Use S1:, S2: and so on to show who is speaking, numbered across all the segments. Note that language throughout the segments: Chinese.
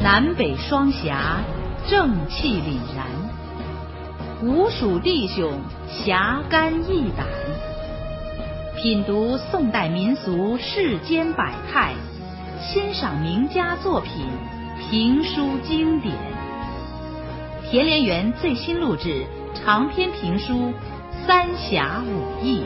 S1: 南北双侠，正气凛然，吴蜀弟兄侠肝义胆，品读宋代民俗世间百态，欣赏名家作品，评书经典。田连元最新录制长篇评书《三侠五义》。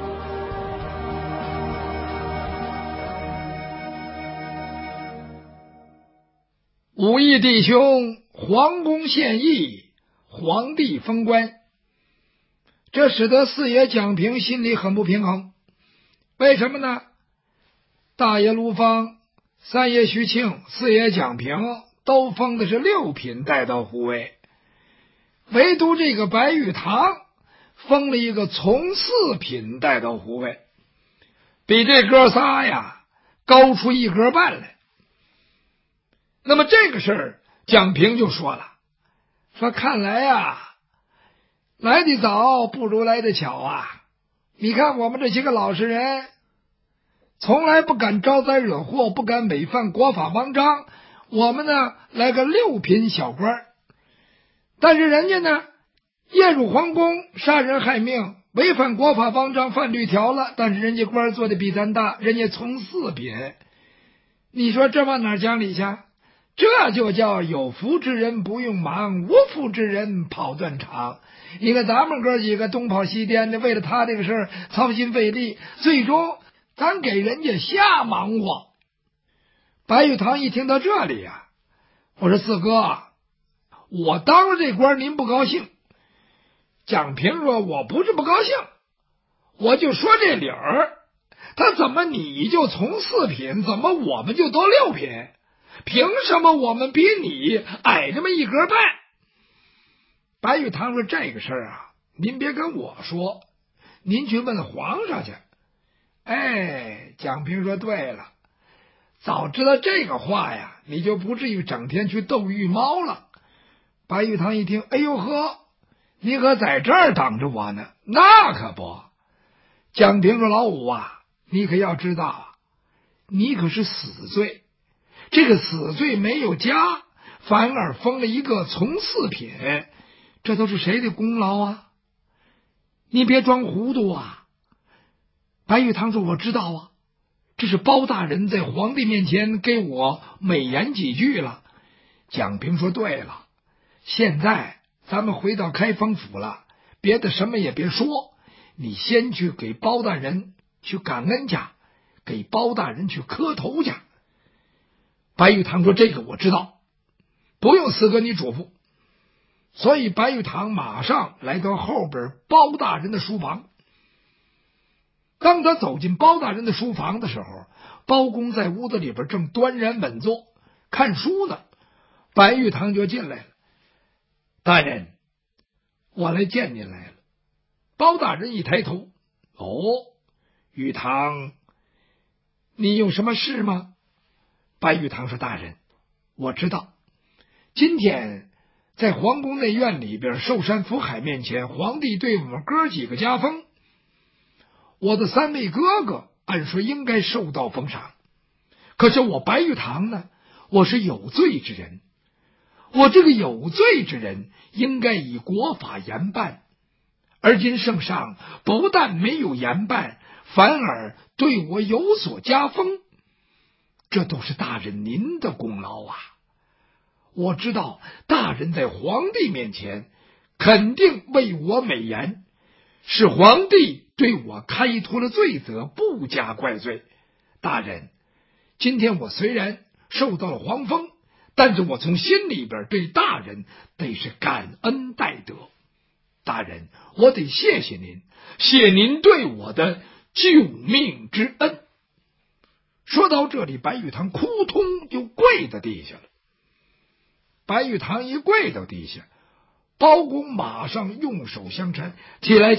S2: 武义弟兄皇宫献艺，皇帝封官，这使得四爷蒋平心里很不平衡。为什么呢？大爷卢芳、三爷徐庆、四爷蒋平都封的是6品带刀护卫，唯独这个白玉堂封了一个从4品带刀护卫，比这哥仨呀高出1格半来。那么这个事儿，蒋平就说了，说看来呀，来得早不如来得巧啊！你看我们这些个老实人，从来不敢招灾惹祸，不敢违反国法王章，我们呢来个6品小官，但是人家呢夜入皇宫，杀人害命，违反国法王章，犯律条了，但是人家官做的比咱大，人家从4品，你说这往哪讲理去？这就叫有福之人不用忙，无福之人跑断肠。你看咱们哥几个东跑西颠的，为了他这个事儿操心费力，最终咱给人家瞎忙活。白玉堂一听到这里呀，我说四哥，我当了这官您不高兴。蒋平说我不是不高兴，我就说这理儿，他怎么你就从4品，怎么我们就都6品？凭什么我们比你矮这么1格半？白玉堂说这个事儿啊，您别跟我说，您去问皇上去。哎，蒋平说对了，早知道这个话呀，你就不至于整天去斗御猫了。白玉堂一听，哎呦呵，你可在这儿等着我呢？那可不。蒋平说老五啊，你可要知道啊，你可是死罪，这个死罪没有加，反而封了一个从4品，这都是谁的功劳啊？你别装糊涂啊！白玉堂说我知道啊，这是包大人在皇帝面前给我美言几句了。蒋平说对了，现在咱们回到开封府了，别的什么也别说，你先去给包大人去感恩去，给包大人去磕头去。白玉堂说这个我知道，不用四哥你嘱咐。所以白玉堂马上来到后边包大人的书房。当他走进包大人的书房的时候，包公在屋子里边正端然稳坐看书呢。白玉堂就进来了，大人，我来见您来了。包大人一抬头，哦，玉堂，你有什么事吗？白玉堂说大人，我知道今天在皇宫内院里边寿山福海面前，皇帝对我们哥几个加封，我的3位哥哥按说应该受到封赏，可是我白玉堂呢，我是有罪之人，我这个有罪之人应该以国法严办，而今圣上不但没有严办，反而对我有所加封，这都是大人您的功劳啊！我知道大人在皇帝面前肯定为我美言，是皇帝对我开脱了罪责，不加怪罪。大人，今天我虽然受到了皇封，但是我从心里边对大人得是感恩戴德。大人，我得谢谢您，谢您对我的救命之恩。说到这里，白玉堂扑通就跪在地下了。白玉堂一跪到地下，包公马上用手相搀，起来。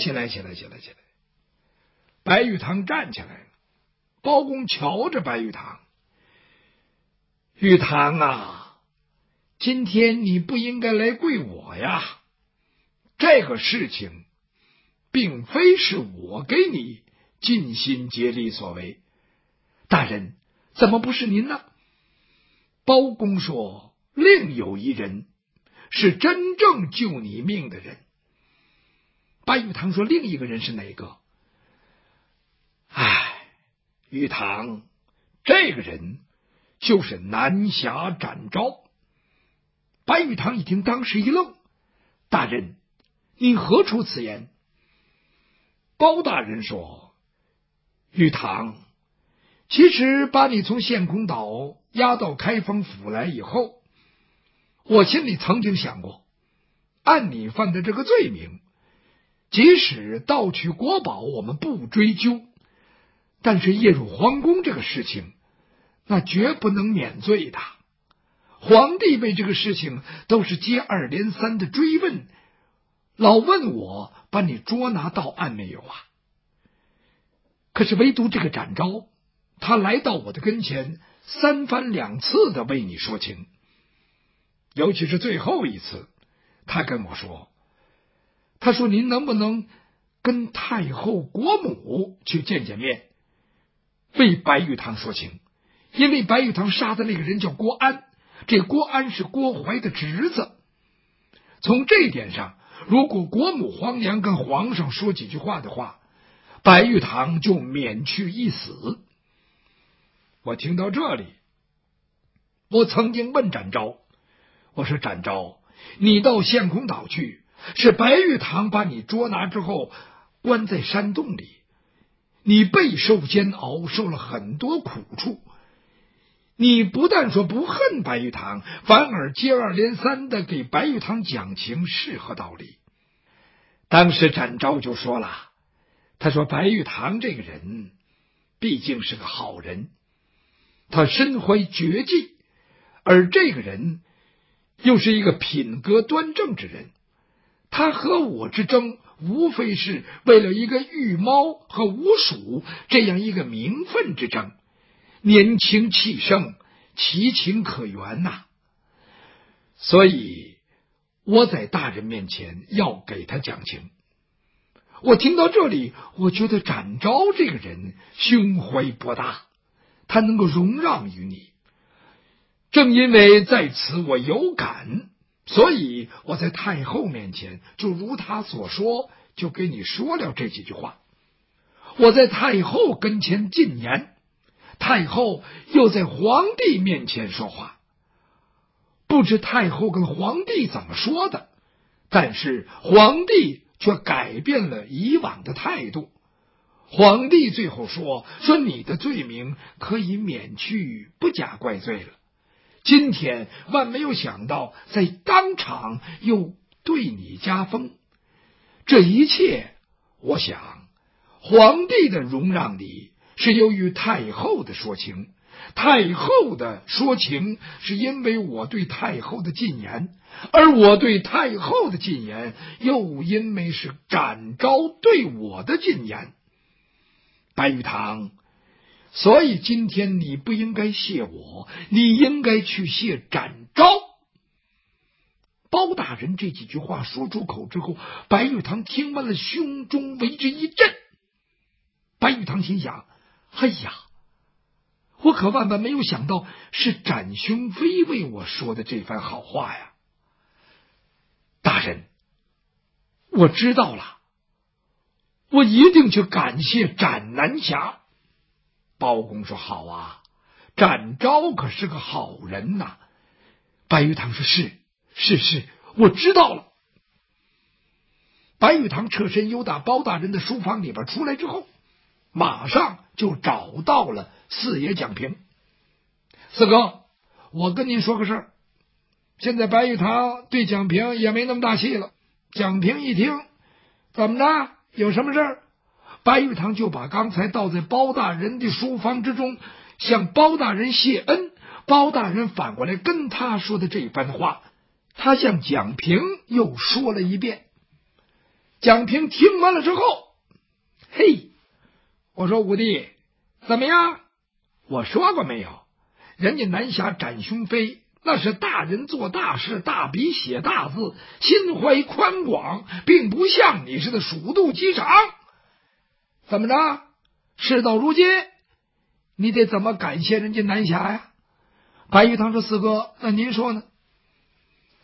S2: 白玉堂站起来了。包公瞧着白玉堂，玉堂啊，今天你不应该来跪我呀，这个事情并非是我给你尽心竭力所为。大人，怎么不是您呢？包公说另有一人是真正救你命的人。白玉堂说：“另一个人是哪个？”玉堂，这个人就是南侠展昭。白玉堂一听，当时一愣：“大人，你何出此言？”包大人说：“玉堂，其实把你从陷空岛押到开封府来以后，我心里曾经想过，按你犯的这个罪名，即使盗取国宝我们不追究，但是夜入皇宫这个事情，那绝不能免罪的。皇帝为这个事情都是接二连三的追问，老问我把你捉拿到案没有啊？可是唯独这个展昭，他来到我的跟前，三番两次的为你说情，尤其是最后一次，他跟我说，他说您能不能跟太后国母去见见面，为白玉堂说情。因为白玉堂杀的那个人叫郭安，这郭安是郭槐的侄子。从这一点上，如果国母皇娘跟皇上说几句话的话，白玉堂就免去一死。我听到这里，我曾经问展昭，我说展昭，你到陷空岛去，是白玉堂把你捉拿之后关在山洞里，你备受煎熬，受了很多苦处，你不但说不恨白玉堂，反而接二连三的给白玉堂讲情，是何道理？当时展昭就说了，他说白玉堂这个人毕竟是个好人，他身怀绝技，而这个人又是一个品格端正之人，他和我之争无非是为了一个御猫和吴蜀这样一个名分之争，年轻气盛，其情可原呐。所以我在大人面前要给他讲情。我听到这里，我觉得展昭这个人胸怀博大，他能够容让于你。正因为在此我有感，所以我在太后面前就如他所说，就给你说了这几句话。我在太后跟前进言，太后又在皇帝面前说话，不知太后跟皇帝怎么说的，但是皇帝却改变了以往的态度。皇帝最后说你的罪名可以免去，不加怪罪了。今天万没有想到，在当场又对你加封，这一切，我想皇帝的容让你是由于太后的说情，太后的说情是因为我对太后的进言，而我对太后的进言又因为是展昭对我的进言。白玉堂，所以今天你不应该谢我，你应该去谢展昭。包大人这几句话说出口之后，白玉堂听完了，胸中为之一震。白玉堂心想，哎呀，我可万万没有想到是展雄飞为我说的这番好话呀。大人，我知道了，我一定去感谢展南侠。包公说，好啊，展昭可是个好人呐。白玉堂说，是，我知道了。白玉堂侧身由打包大人的书房里边出来之后，马上就找到了四爷蒋平。四哥，我跟您说个事儿，现在白玉堂对蒋平也没那么大气了。蒋平一听，怎么着，有什么事儿？白玉堂就把刚才倒在包大人的书房之中向包大人谢恩，包大人反过来跟他说的这番话，他向蒋平又说了一遍。蒋平听完了之后，嘿，我说武帝怎么样？我说过没有？人家南侠展雄飞那是大人做大事，大笔写大字，心怀宽广，并不像你似的鼠肚鸡肠。怎么着？事到如今，你得怎么感谢人家南侠呀？白玉堂说，四哥，那您说呢？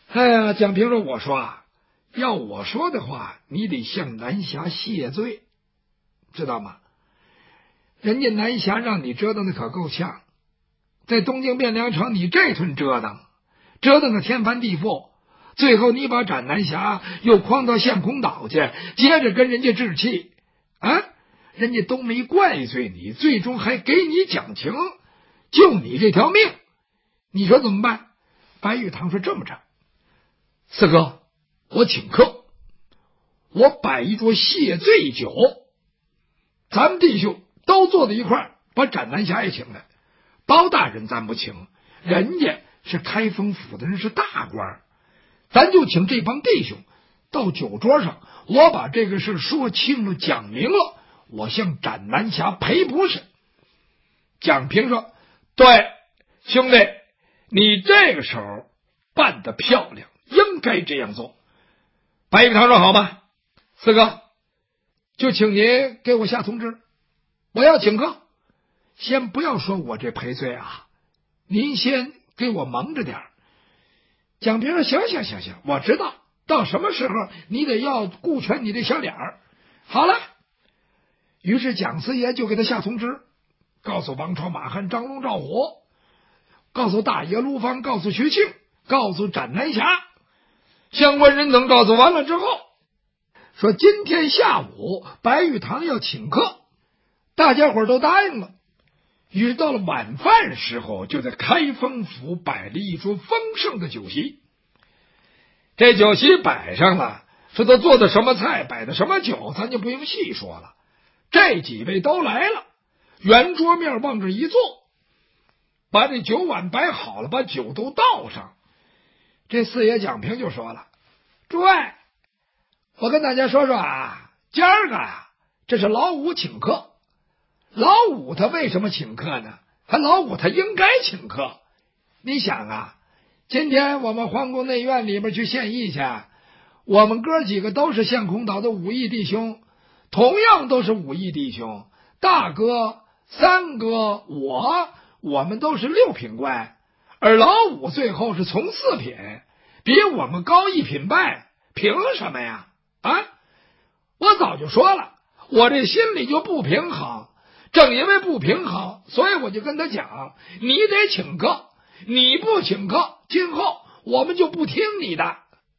S2: 哎呀，蒋平说：“我说啊，要我说的话，你得向南侠谢罪，知道吗？人家南侠让你折腾的可够呛，在东京汴梁城，你这顿折腾个天翻地覆，最后你把斩南侠又诓到陷空岛去，接着跟人家置气啊，人家都没怪罪你，最终还给你讲情，救你这条命，你说怎么办？”白玉堂说：“这么着，四哥，我请客，我摆一桌谢罪酒，咱们弟兄都坐在一块儿，把斩南侠也请来。包大人咱不请，人家是开封府的人，是大官，咱就请这帮弟兄到酒桌上，我把这个事说清了讲明了，我向斩南侠赔不是。”蒋平说：“对，兄弟，你这个时候办得漂亮，应该这样做。”白玉堂说：“好吧，四哥，就请您给我下通知，我要请客。先不要说我这赔罪啊，您先给我蒙着点儿。”蒋平说：“行，我知道，到什么时候你得要顾全你这小脸儿。好了。”于是蒋四爷就给他下通知，告诉王朝、马汉、张龙、赵虎，告诉大爷卢芳，告诉徐庆，告诉斩南侠，相关人等告诉完了之后，说今天下午白玉堂要请客，大家伙都答应了。于是到了晚饭时候，就在开封府摆了一桌丰盛的酒席。这酒席摆上了，说他做的什么菜，摆的什么酒，咱就不用细说了。这几位都来了，圆桌面往这一坐，把这酒碗摆好了，把酒都倒上。这四爷蒋平就说了：“诸位，我跟大家说说啊，今儿个啊，这是老五请客。老五他为什么请客呢？老五他应该请客。你想啊，今天我们皇宫内院里边去献艺去，我们哥几个都是陷空岛的武艺弟兄，同样都是武艺弟兄，大哥、三哥、我们都是6品官，而老五最后是从4品，比我们高1品半，凭什么呀？啊！我早就说了，我这心里就不平衡，正因为不平衡，所以我就跟他讲，你得请客，你不请客，今后我们就不听你的。”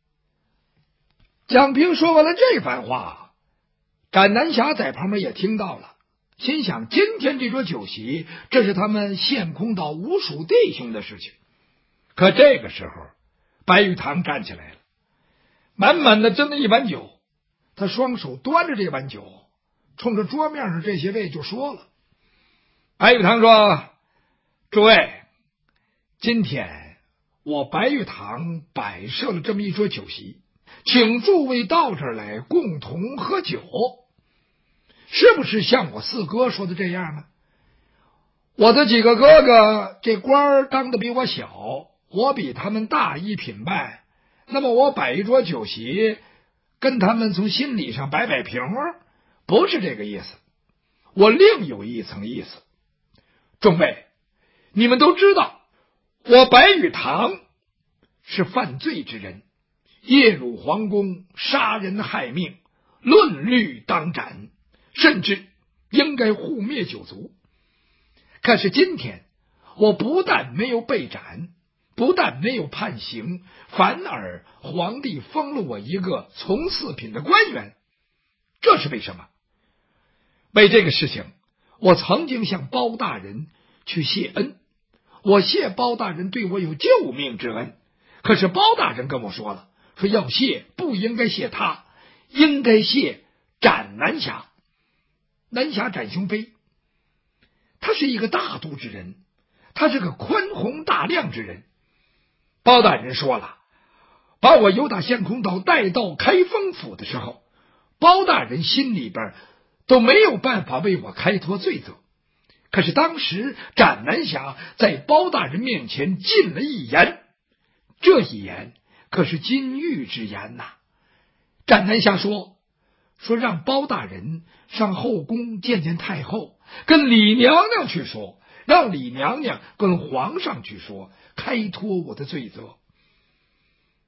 S2: 蒋平说完了这番话，斩南侠在旁边也听到了，心想今天这桌酒席，这是他们陷空岛5属弟兄的事情。可这个时候，白玉堂站起来了，满满的斟了一碗酒，他双手端着这碗酒，冲着桌面上这些位就说了。白玉堂说：“诸位，今天我白玉堂摆设了这么一桌酒席，请诸位到这儿来共同喝酒，是不是像我四哥说的这样呢？我的几个哥哥这官当的比我小，我比他们大1品半，那么我摆一桌酒席，跟他们从心理上摆平，不是这个意思，我另有一层意思。众位，你们都知道，我白玉堂是犯罪之人，夜入皇宫，杀人害命，论律当斩，甚至应该护灭9族。可是今天我不但没有被斩，不但没有判刑，反而皇帝封了我一个从4品的官员，这是为什么？为这个事情，我曾经向包大人去谢恩，我谢包大人对我有救命之恩，可是包大人跟我说了，说要谢不应该谢他，应该谢斩南侠。南侠斩雄飞，他是一个大度之人，他是个宽宏大量之人。包大人说了，把我由打陷空岛带到开封府的时候，包大人心里边都没有办法为我开脱罪责。可是当时斩南侠在包大人面前进了一言，这一言可是金玉之言呐。斩南侠说让包大人上后宫见见太后，跟李娘娘去说，让李娘娘跟皇上去说，开脱我的罪责。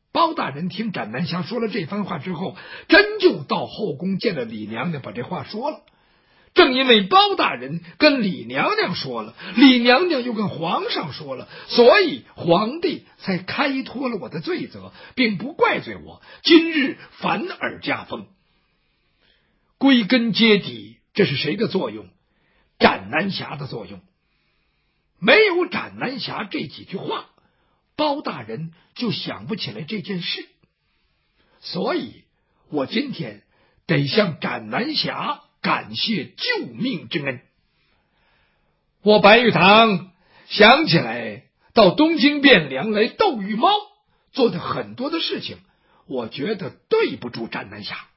S2: 包大人听展南侠说了这番话之后，真就到后宫见了李娘娘，把这话说了。正因为包大人跟李娘娘说了，李娘娘又跟皇上说了，所以皇帝才开脱了我的罪责，并不怪罪我，今日反而加封。归根结底，这是谁的作用？展南侠的作用。没有展南侠这几句话，包大人就想不起来这件事，所以我今天得向展南侠感谢救命之恩。我白玉堂想起来到东京汴梁来斗玉猫做的很多的事情，我觉得对不住展南侠。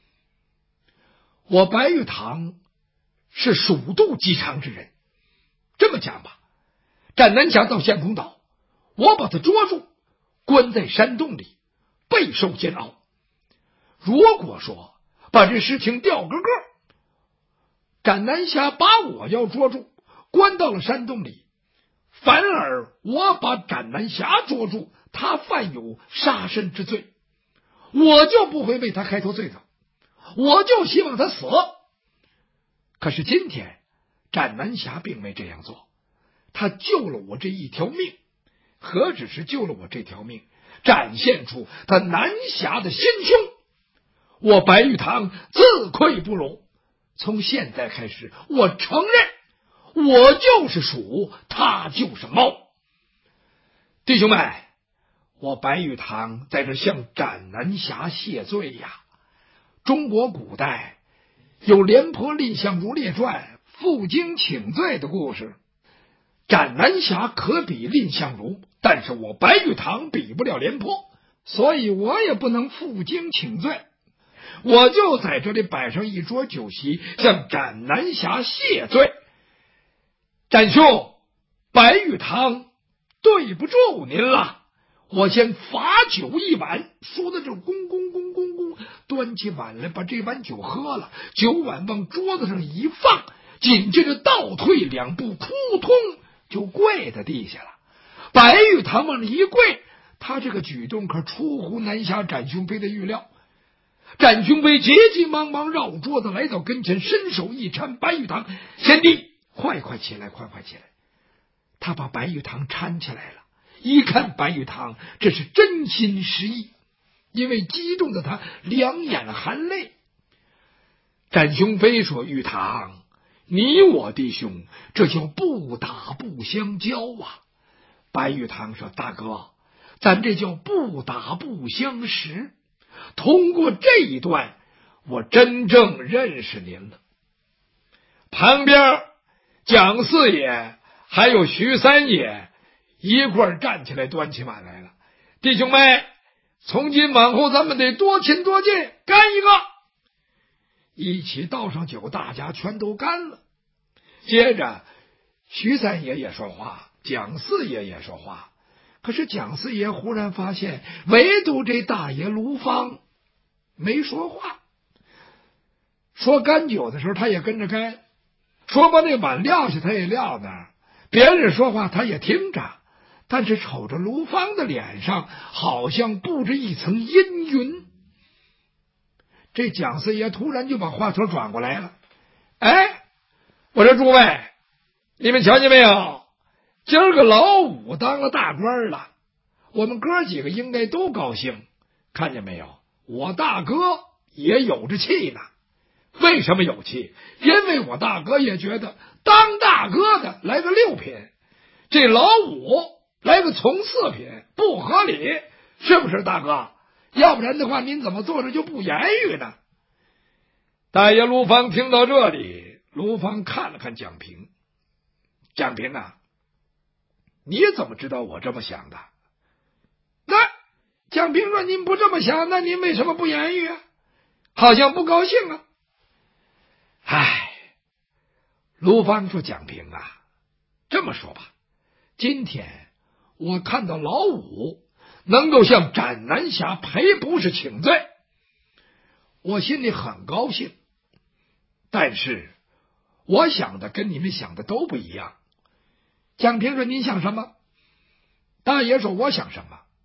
S2: 我白玉堂是鼠肚鸡肠之人，这么讲吧，展南侠到相公岛，我把他捉住，关在山洞里，备受煎熬。如果说把这事情调个个，展南侠把我要捉住，关到了山洞里，反而我把展南侠捉住，他犯有杀身之罪，我就不会为他开脱罪责，我就希望他死。可是今天展南侠并没这样做，他救了我这一条命，何止是救了我这条命，展现出他南侠的心胸，我白玉堂自愧不如。从现在开始，我承认我就是鼠，他就是猫。弟兄们，我白玉堂在这向展南侠谢罪呀。中国古代有廉颇蔺相如列传负荆请罪的故事，展南侠可比蔺相如，但是我白玉堂比不了廉颇，所以我也不能负荆请罪。我就在这里摆上一桌酒席，向展南侠谢罪。展兄，白玉堂对不住您了，我先罚酒一碗。说的这咣咣咣咣咣，端起碗来，把这碗酒喝了，酒碗往桌子上一放，紧接着倒退两步，扑通就跪在地下了。白玉堂往里一跪，他这个举动可出乎南侠展雄飞的预料。展雄飞急急忙忙绕桌子来到跟前，伸手一搀白玉堂，贤弟，快快起来，快快起来。他把白玉堂搀起来了，一看白玉堂这是真心实意，因为激动的他两眼含泪。展雄飞说，玉堂，你我弟兄这叫不打不相交啊。白玉堂说，大哥，咱这叫不打不相识。通过这一段，我真正认识您了。旁边蒋四爷还有徐三爷一块儿站起来，端起碗来了。弟兄们，从今往后咱们得多亲多近，干一个！一起倒上酒，大家全都干了。接着徐三爷也说话，蒋四爷也说话。可是蒋四爷忽然发现，唯独这大爷卢芳没说话。说干酒的时候他也跟着干，说把那碗撂下他也撂那儿，别人说话他也听着，但是瞅着卢芳的脸上好像布着一层阴云。这蒋四爷突然就把话头转过来了，哎，我说诸位，你们瞧见没有，今儿个老五当了大官了，我们哥几个应该都高兴。看见没有，我大哥也有着气呢。为什么有气？因为我大哥也觉得当大哥的来个6品，这老五来个从4品，不合理，是不是大哥？要不然的话，您怎么坐着就不言语呢？大爷卢芳听到这里，卢芳看了看蒋平，蒋平啊，你怎么知道我这么想的？那蒋平说，您不这么想，那您为什么不言语啊？好像不高兴啊。唉，卢芳说，蒋平啊，这么说吧，今天我看到老五能够向展南侠赔不是请罪，我心里很高兴，但是我想的跟你们想的都不一样。蒋平说，您想什么？大爷说，我想什么？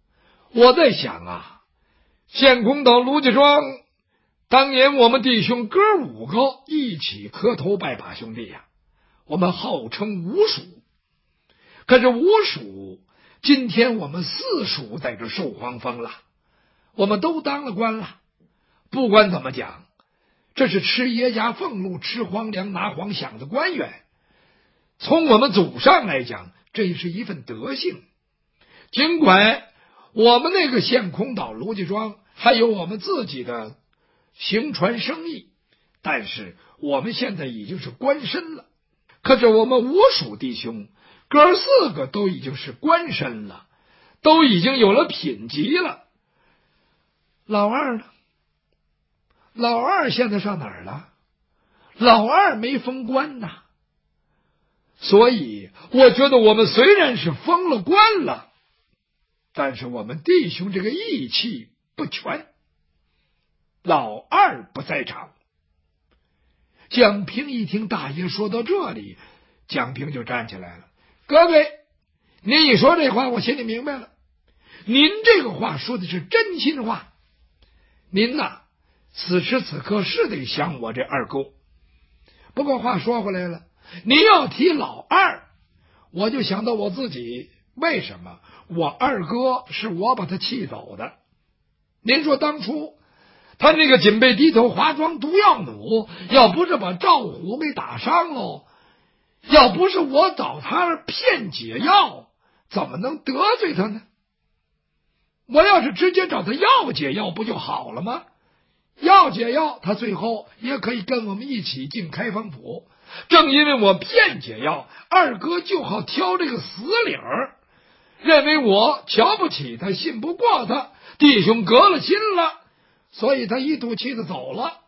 S2: 我在想啊，县公岛卢家庄当年我们弟兄哥5个一起磕头拜把兄弟呀，我们号称5属。可是5属今天我们4属在这受皇封了，我们都当了官了。不管怎么讲，这是吃爷家俸禄、吃皇粮、拿皇饷的官员，从我们祖上来讲，这也是一份德性。尽管我们那个县空岛卢家庄还有我们自己的行船生意，但是我们现在已经是官绅了。可是我们5属弟兄哥4个都已经是官绅了，都已经有了品级了。老二呢？老二现在上哪儿了？老二没封官呐。所以我觉得我们虽然是封了官了，但是我们弟兄这个义气不全。老二不在场。蒋平一听大爷说到这里，蒋平就站起来了。各位，您一说这话我心里明白了，您这个话说的是真心话。您呐，此时此刻是得想我这二哥。不过话说回来了，您要提老二，我就想到我自己。为什么？我二哥是我把他气走的。您说当初他那个锦背低头华装毒药弩，要不是把赵虎给打伤喽，要不是我找他骗解药，怎么能得罪他呢？我要是直接找他要解药不就好了吗？要解药他最后也可以跟我们一起进开封府。正因为我骗解药，二哥就好挑这个死理儿，认为我瞧不起他，信不过他，弟兄隔了心了，所以他一肚气的走了。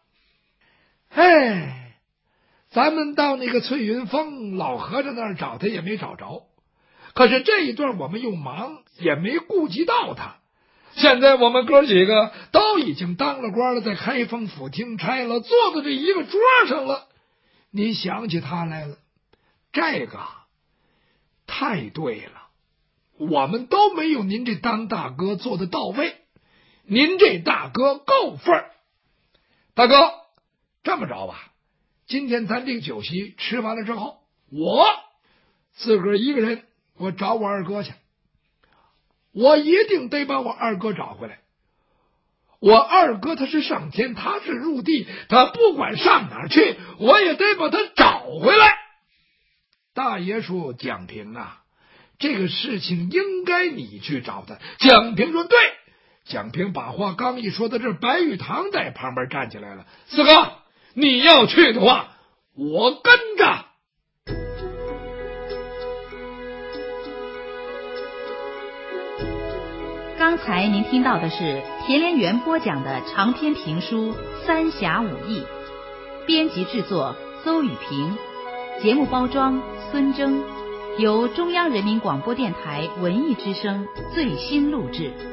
S2: 咱们到那个翠云峰老和尚那儿找他也没找着，可是这一段我们又忙，也没顾及到他。现在我们哥几个都已经当了官了，在开封府听差了，坐在这一个桌上了，您想起他来了，这个太对了，我们都没有您这当大哥做的到位，您这大哥够份儿。大哥，这么着吧，今天咱这个酒席吃完了之后，我自个儿一个人，我找我二哥去，我一定得把我二哥找回来。我二哥他是上天，他是入地，他不管上哪儿去，我也得把他找回来。大爷说：“蒋平啊，这个事情应该你去找他。”蒋平说：“对。”蒋平把话刚一说到这儿，白玉堂在旁边站起来了：“四哥，你要去的话，我跟着。”
S1: 刚才您听到的是田连元播讲的长篇评书《三侠五义》，编辑制作邹雨平，节目包装孙征，由中央人民广播电台文艺之声最新录制。